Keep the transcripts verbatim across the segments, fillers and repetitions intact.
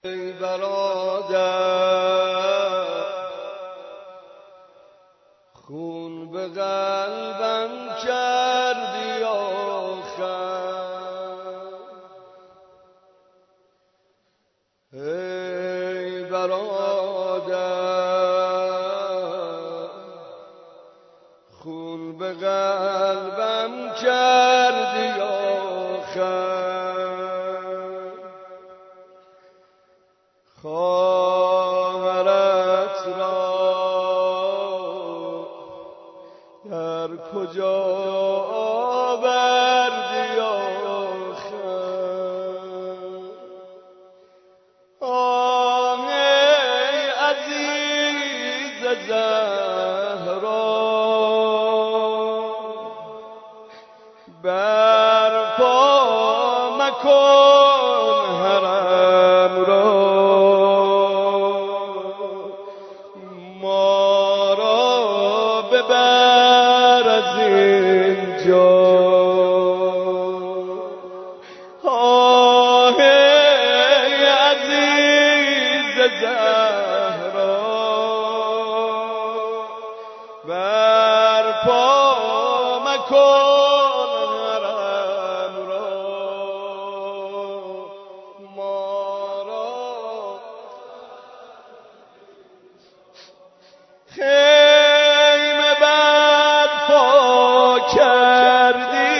ای برادر خون به قلبم کردی آخر، ای برادر خون به قلبم کردی آخر، خواهرت را در کجا آوردی آخر؟ آه ای عزیز زهرا برپا مکن حرم را، ما را ببر از اینجا. آه ای عزیز زهرا برپا مکن حرم را، ما را خیمه برپا کردی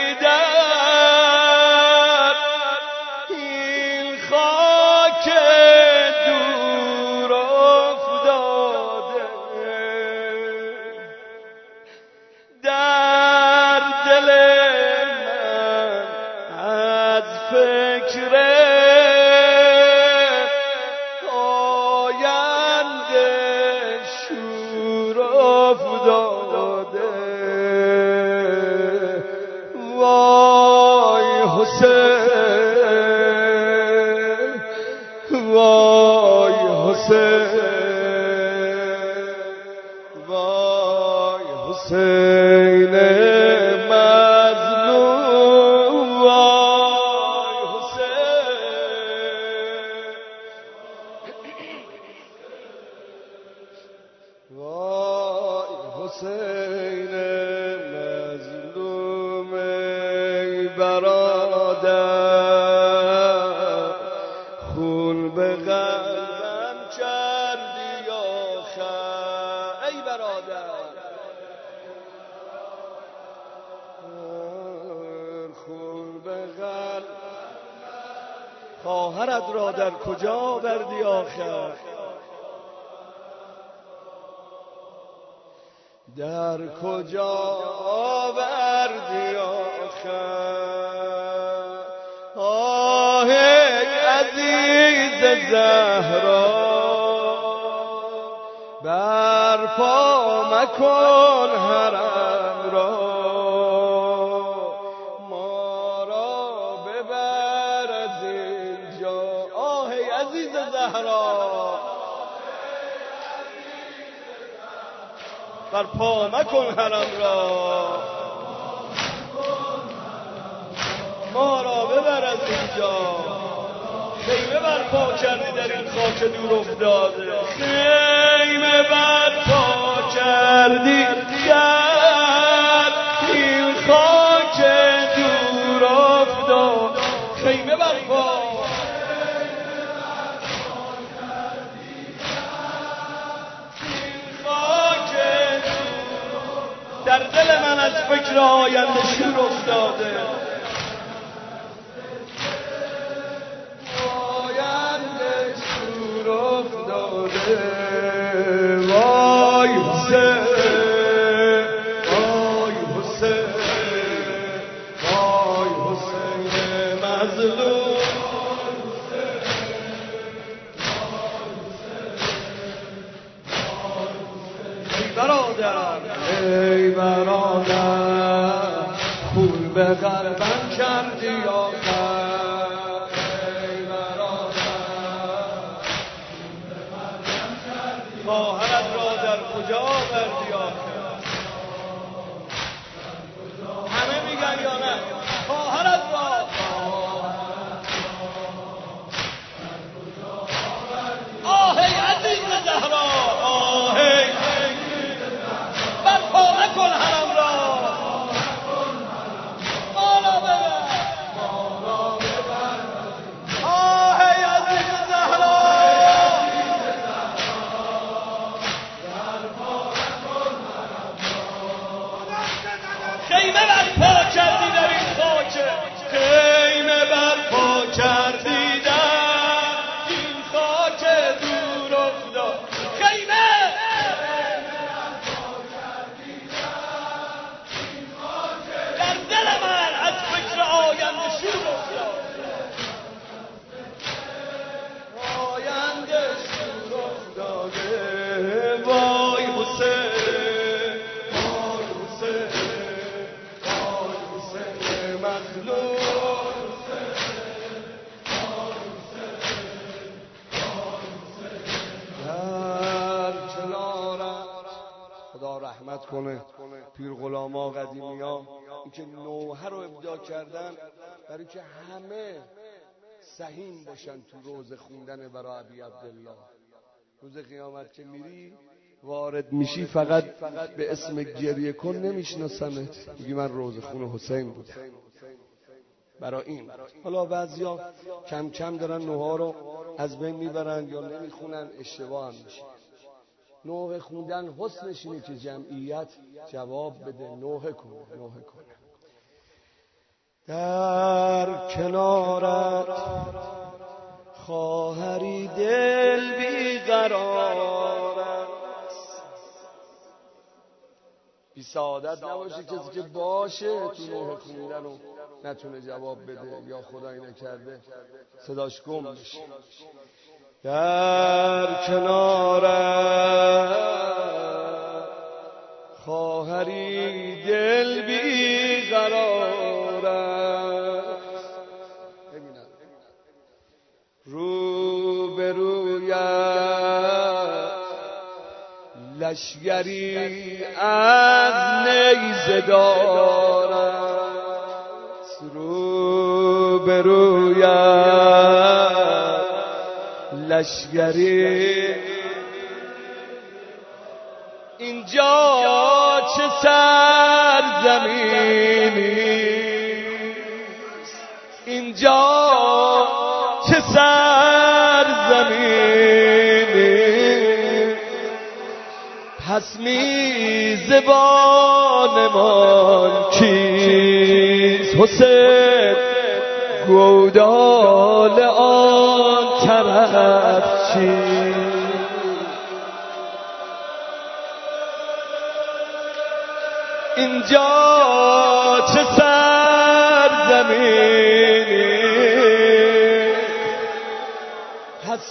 در این خاک دور افتاده، در دل من از فکر آینده شور افتاده. وای حسین، وای حسین، وای حسین مظلوم، وای حسین، وای حسین مظلوم. ای برادر خون به قلبم کردی آخر، ای برادر خون به قلب خواهرت را در کجا بردی آخر؟ در کجا آوردی آخر؟ آه ای عزیز زهرا برپا مکن حرم را، ما را ببر از اینجا. آه ای عزیز زهرا برپا مکن حرم را، ما را ببر از اینجا. خیمه برپا کردی در این خاک دور افتاده، خیمه برپا کردی در این خاک دور افتاده، خیمه برپا در دل من از فکر آینده شور افتاده، آینده شور افتاده. وای حسین، وای حسین، وای حسین مظلوم، ای برادر، ای برادر خون به قلبم کردی آخر، ای برادر خواهرت را در کجا بردی آخر؟ همه میگن یا نه؟ خواهرت را رحمت کنه، پیر غلاما قدیمیا، اینکه نوحه رو ابداع کردن برای که همه سهیم باشن تو روز خوندن برای ابی عبدالله. روز قیامت که میری وارد میشی فقط به اسم گریه کن نمیشناسنت، میگی من روز خون حسین بودم. برای این حالا بعضیا کم کم دارن نوحه رو از بین میبرن یا نمیخونن، اشتباه هم میشه. نوحه خوندن حسنش اینه که جمعیت جواب بده، نوحه کنه نوحه کنه. در کنارت خواهری دل بیقرار است، بی سعادت نباشه کسی که باشه تو نوحه خوندن و نتونه جواب بده یا خدایی نکرده صداش گم بشه. در کنارت خواهری دل بیقرار است، رو به رویت لشگری از نیزه دار است، رو به رویت لشگری. اینجا چه سرزمینیست، اینجا چه سرزمینی، پس میزبانمان کیست؟ حسین گودال آن طرف چیست؟ اینجا چه سرزمینی، پس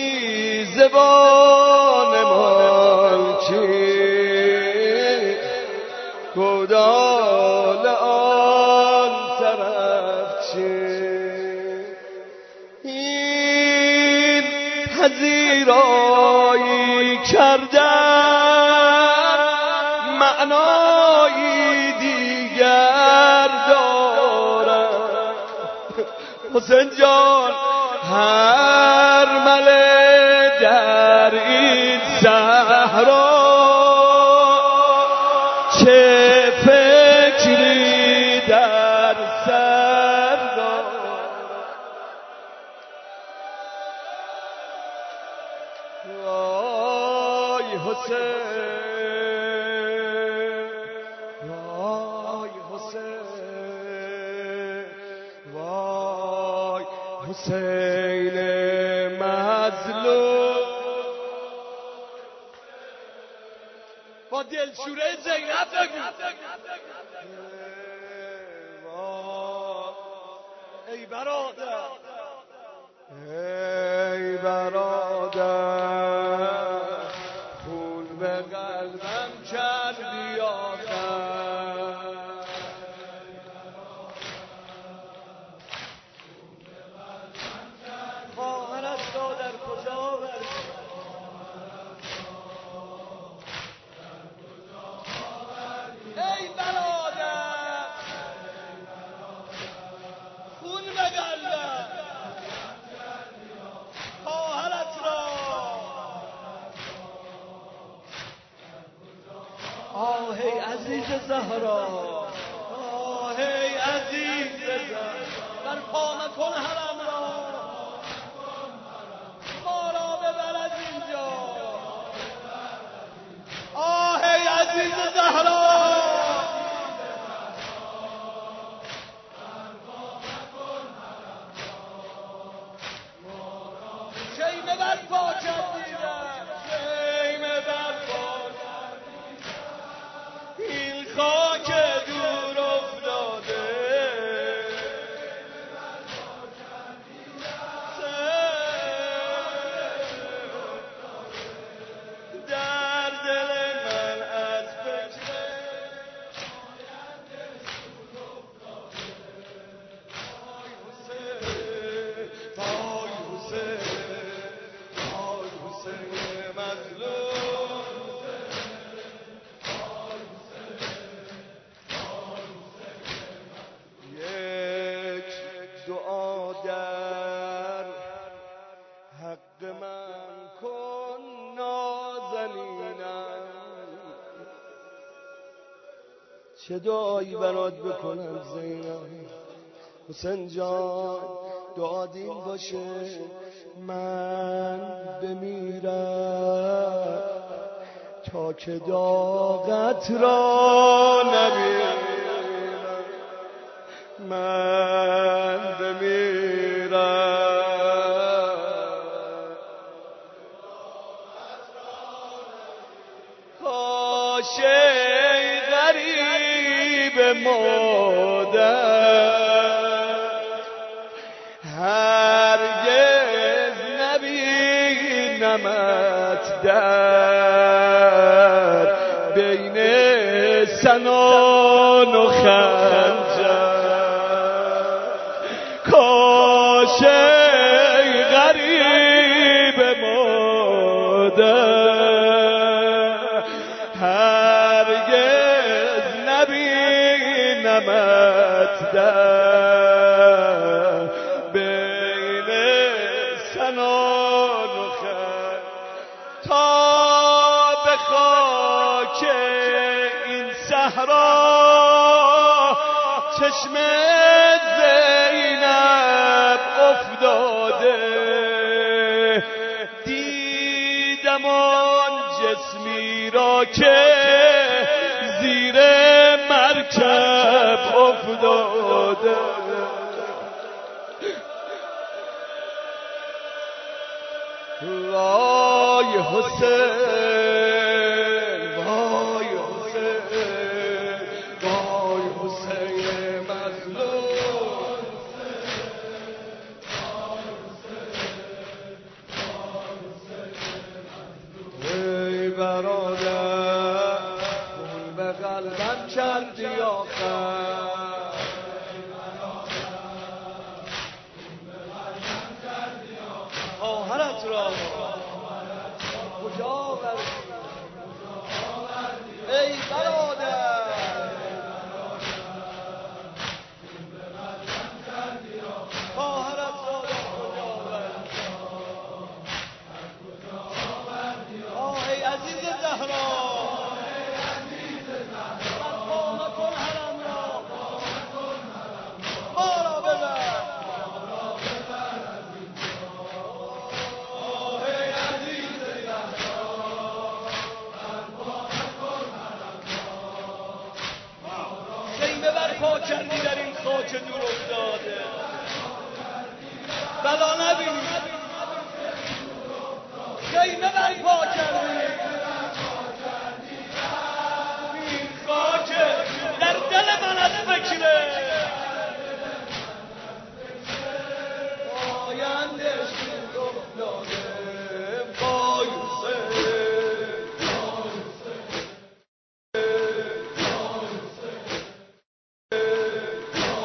میزبانمان کیست؟ گودال آن طرف چیست؟ این پذیرایی کردن معنایی دیگر دارد. حسین جان هر مله در این صحرا چه فکری در سر دارد. وای حسین، وای حسین، وای حسین مظلوم. با دلشوره زینب بگو ای برادر، ای برادر، خون به قلبم کردی آخر. خواهرت را در کجا بردی؟ ای برادر، خون به قلبم، خواهرت را. آه ای عزیز زهرا، آه ای عزیز زهرا، در پا مکن حرم را، ما را ببر از اینجا. آه ای عزیز زهرا، شیمه بر پا کردیدم، شیمه بر پا کردیدم، این خاک دور افتاده، در دل من از فکر وای حسین، وای حسین، وای حق من کن نازنینم. چه دعایی برات بکنم زینب؟ حسین جان دعات این باشه من بمیرم تا که داغت را نبینم. من بمیرم کاش ای غریب مادر هرگز نبینمت در بین سنان و خنجر. کاش ای غریب مادر هرگز نبینمت در بین سنان و خنجر. تا به خاک این صحرا چشم زینب افتاده دیدم آن جسمی را که زیر مرکب افتاده. وای حسین وای حسین وای حسین مظلوم. ای برادر خون به قلبم کردی آخر. خواهرت را کجا بردی ای برادر؟ خواهرت را کجا بردی؟ آه ای عزیز زهرا من کن حرم را ما را ببر. پا کردی در این خاک دور افتاده بلا نبینی. خیمه بر پا کردی